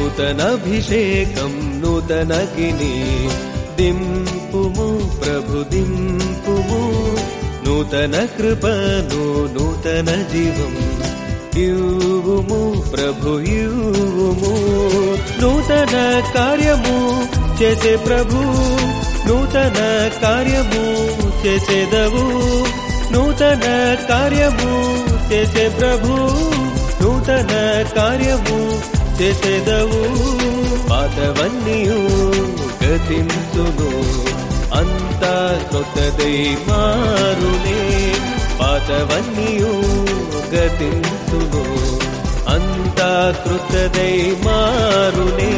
నూతనాభిషేకం నూతనగిని దింపుము ప్రభు దింపుము నూతన కృపను నూతన జీవం ఇవ్వుము ప్రభు ఇవ్వుము నూతన కార్యము చేసే ప్రభు నూతన కార్యము చేసేదవు నూతన కార్యము చేసే ప్రభు నూతన కార్యము చేసేదవు పాతవన్నీయు గతింతును అంతా కొత్తదై మారునే పాతవన్నీయు గతింతును అంతా కృతదై మారునే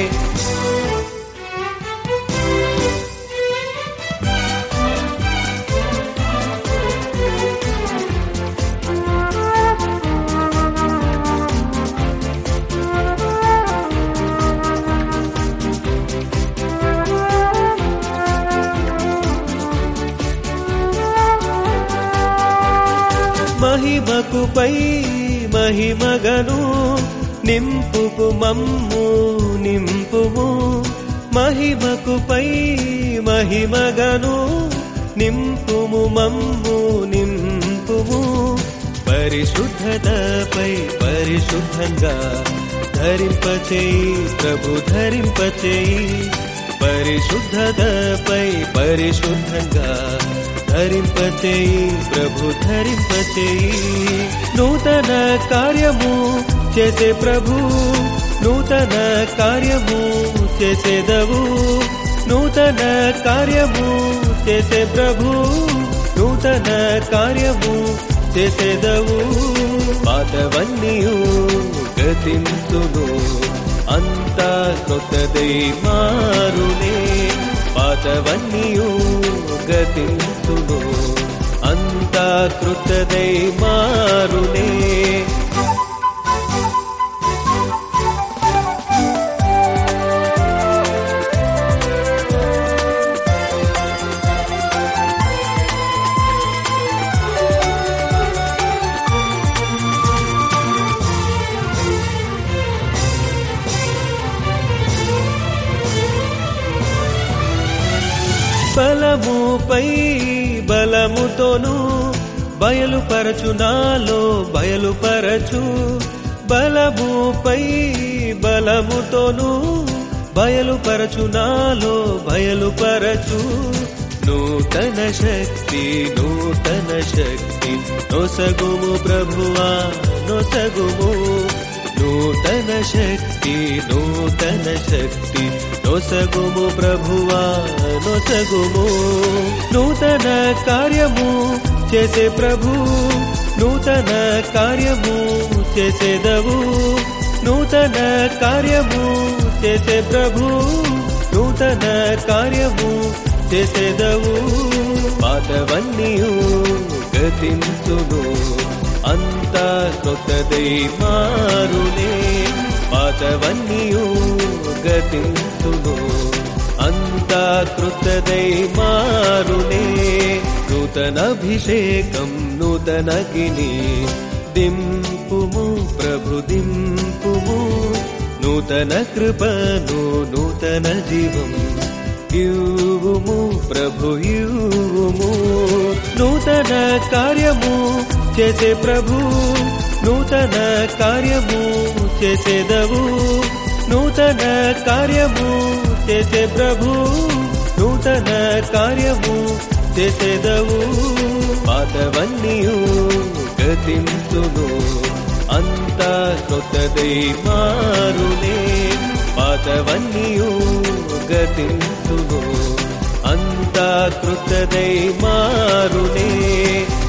మహిమకు పై మహిమగను నింపుకు మమ్ము నింపుము మహిమకు పై మహిమగను నింపుము మమ్ము నింపుము పరిశుద్ధతపై పరిశుద్ధంగా ధరింపచేయి ప్రభు ధరింపచేయి పరిశుద్ధతపై పరిశుద్ధంగా ధరింపచేయి ప్రభు ధరింపచేయి నూతన కార్యము చేసే ప్రభు నూతన కార్యము చేసేదవు నూతన కార్యము చేసే ప్రభు నూతన కార్యము చేసేదవు పాతవన్నీయు గతింతును అంతా కొత్తదై మారునే పాతవన్నీయు గతింతును అంతా కృతదై మారునే బలముపై బలముతోను బయలుపరచు నాలో బయలుపరచు బలముపై బలముతోను బయలుపరచు నాలో బయలుపరచు నూతన శక్తి నొసగుము ప్రభువా నొసగుము నూతన శక్తి నొసగుము ప్రభువా నొసగుము నూతన కార్యము చేసే ప్రభు నూతన కార్యము చేసేదవు నూతన కార్యము చేసే ప్రభు నూతన కార్యము చేసేదవు పాతవన్నీయు గతింతును అంతా కొత్తదై మారునే పాతవన్నీయు గతింతును అంతా కృతదై మారునే నూతనాభిషేకం నూతనగిని దింపుము ప్రభు దింపుము నూతన కృపను నూతన జీవం ఇవ్వుము ప్రభు ఇవ్వుము నూతన కార్యము చేసే ప్రభు నూతన కార్యము చేసేదవు నూతన కార్యము చేసే ప్రభు నూతన కార్యము చేసేదవు పాతవన్నీయు గతింతును అంతా కొత్తదై మారునే పాతవన్నీయు గతింతును అంతా కృతదై మారునే